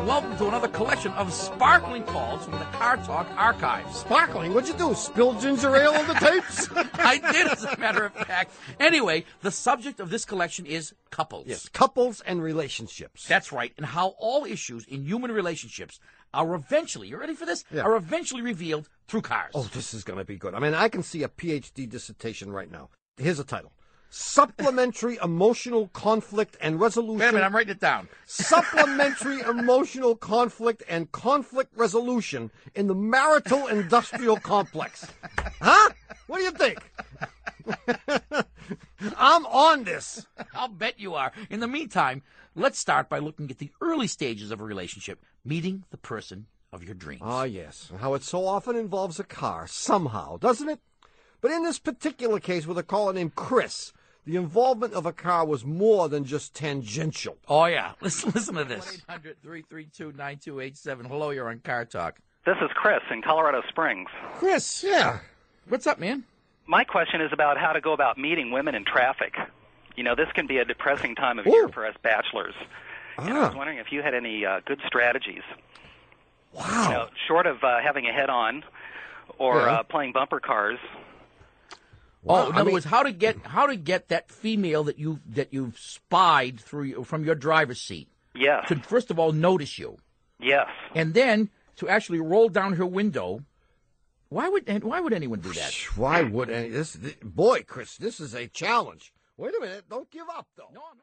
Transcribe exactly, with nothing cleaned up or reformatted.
welcome to another collection of sparkling calls from the Car Talk archives. Sparkling? What'd you do, spill ginger ale on the tapes? I did, as a matter of fact. Anyway, the subject of this collection is couples. Yes, couples and relationships. That's right, and how all issues in human relationships are eventually, you ready for this? Yeah. Are eventually revealed through cars. Oh, this is going to be good. I mean, I can see a P H D dissertation right now. Here's a title. Supplementary Emotional Conflict and Resolution. Wait a minute, I'm writing it down. Supplementary Emotional Conflict and Conflict Resolution in the Marital Industrial Complex. Huh? What do you think? I'm on this. I'll bet you are. In the meantime, let's start by looking at the early stages of a relationship, meeting the person of your dreams. Ah, yes. How it so often involves a car, somehow, doesn't it? But in this particular case with a caller named Chris, the involvement of a car was more than just tangential. Oh, yeah. Listen, listen to this. one eight hundred, three three two, nine two eight seven. Hello, you're on Car Talk. This is Chris in Colorado Springs. Chris, yeah. What's up, man? My question is about how to go about meeting women in traffic. You know, this can be a depressing time of Ooh. year for us bachelors. And I Ah. was wondering if you had any uh, good strategies. Wow. You know, short of uh, having a head-on or Yeah. uh, playing bumper cars. Oh, Wow, in I other mean- words, how to get how to get that female that you that you've spied through you- from your driver's seat Yes, to first of all notice you, yes. and then to actually roll down her window. Why would and why would anyone do that? Why would any... This, boy, Chris, this is a challenge. Wait a minute. Don't give up, though. No, I'm not.